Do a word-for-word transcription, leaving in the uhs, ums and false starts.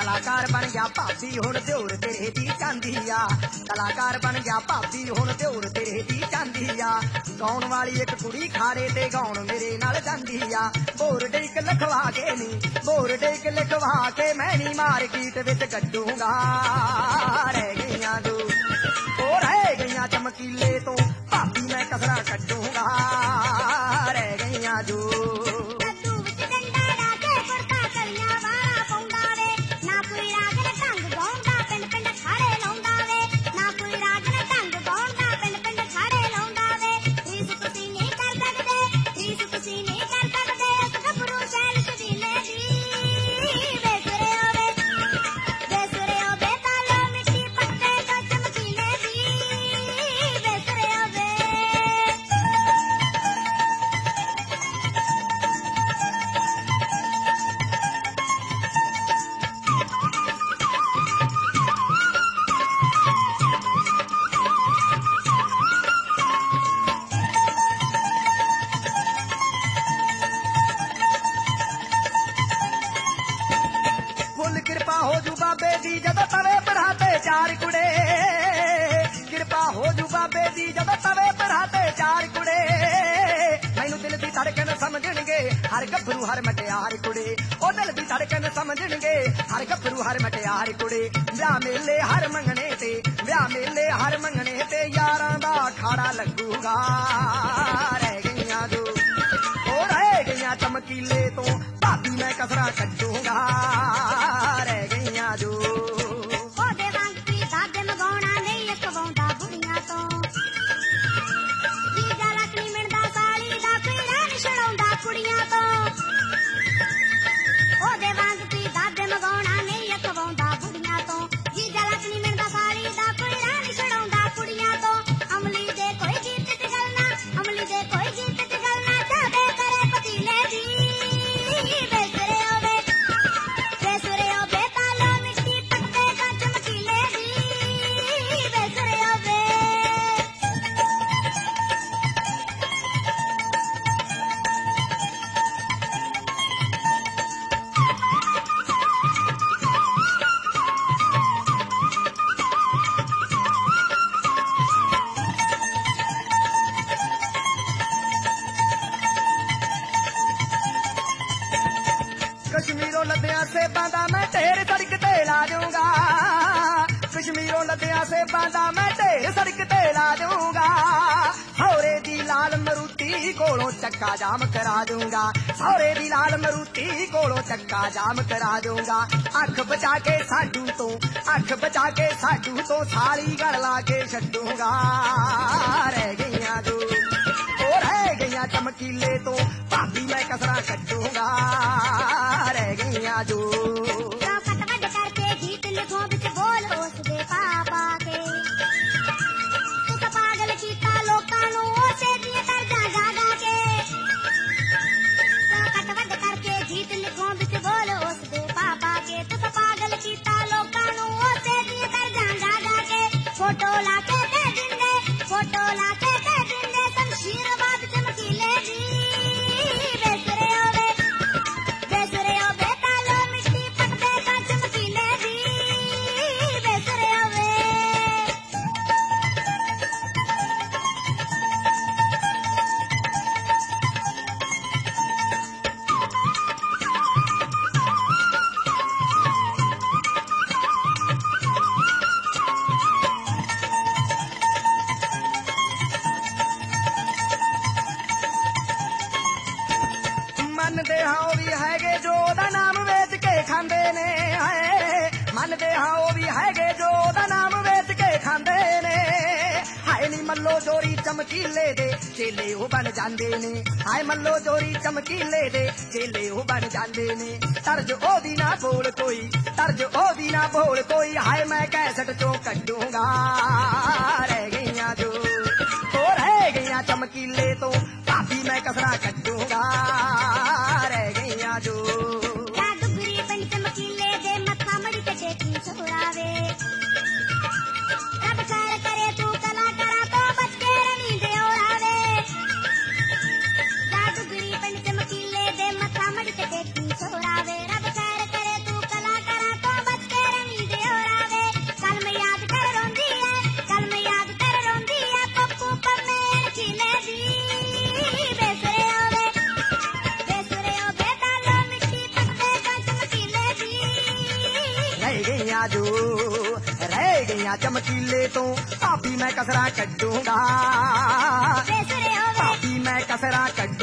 कलाकार बन गया भाभी हुण दिओर तेरे दी चांदी आ कलाकार बन गया भाभी हुण दिओर तेरे दी चांदी आ गाउण वाली एक कुड़ी खारे ते गाउण मेरे नाल जांदी आ बोर डेक लिखवा के नी बोर डेक लिखवा के मैं नी मार्केट विच कड्डूंगा रह गईयां जो ओ रह गईयां चमकीले तो भाभी मैं कसरा कड्डूंगा रह गईयां जो हर गभरू हर मटियार कुड़े ओ दिल दी धड़कन समझणगे हर गभरू हर मटियार कुड़े ब्याह मेले हर मंगने ते ब्याह मेले हर मंगने ते यारां दा खाड़ा लगूगा रह गईयां जो ओ रह गईयां चमकीले तो भाभी मैं कसरा कड्डूंगा रह गईयां जो कश्मीरों लद्दियां से बांधा मैं ढेर सड़क ते ला दूंगा कश्मीरों लद्दियां से बांधा मैं ढेर सड़क ते ला दूंगा सौरे दी लाल मरूती कोलों चक्का जाम करा दूंगा सौरे दी लाल मरूती कोलों चक्का जाम करा दूंगा अख बचा के साडू तो अख बचा के साडू तो साली गल ला के छड्डूंगा रह गईयां जो ओ रह गईयां चमकीले तो भाभी मैं कसरा कड्डूंगा रह गईयां जो फोटो लाके दे दिंदे फोटो लाके दे दिंदे शमशीर बाद चमकीले दी बेसरे होवे बेसरे होवे तालो मिट्टी पटदे का चमकीले दी बेसरे होवे मनदे हाँ वो भी हैगे जो दा नाम वेच के खांदे ने हाय मनदे हाँ वो भी हैगे जो दा नाम वेच के खांदे ने हाय नी मल्लो जोरी चमकीले दे चेले हो बन जांदे ने हाय मल्लो जोरी चमकीले दे चेले हो बन जांदे ने तर्ज ओ दी ना बोल कोई तर्ज ओ दी ना बोल कोई हाय मैं कैसेट चो कड्डूंगा रह गईयां जो तो रह गईयां चमकीले तो भाभी मैं कसरा कड्डूंगा रह गईयां जो डुगरी बन चमकीले दे मथा मड़ी ते टेकी छोड़ावे रब खैर करे तू कला करा तो बच्चे रमी दे ओढ़ावे डुगरी बन चमकीले दे मथा मड़ी ते टेकी छोड़ावे रब खैर करे तू कला करा तो बच्चे ਆਜੋ ਰਹਿ ਗਈਆਂ ਚਮਕੀਲੇ ਤੋਂ ਭਾਬੀ ਮੈਂ ਕਸਰਾ ਕੱਢੂੰਗਾ ਭਾਬੀ ਮੈਂ ਕਸਰਾ ਕੱਢ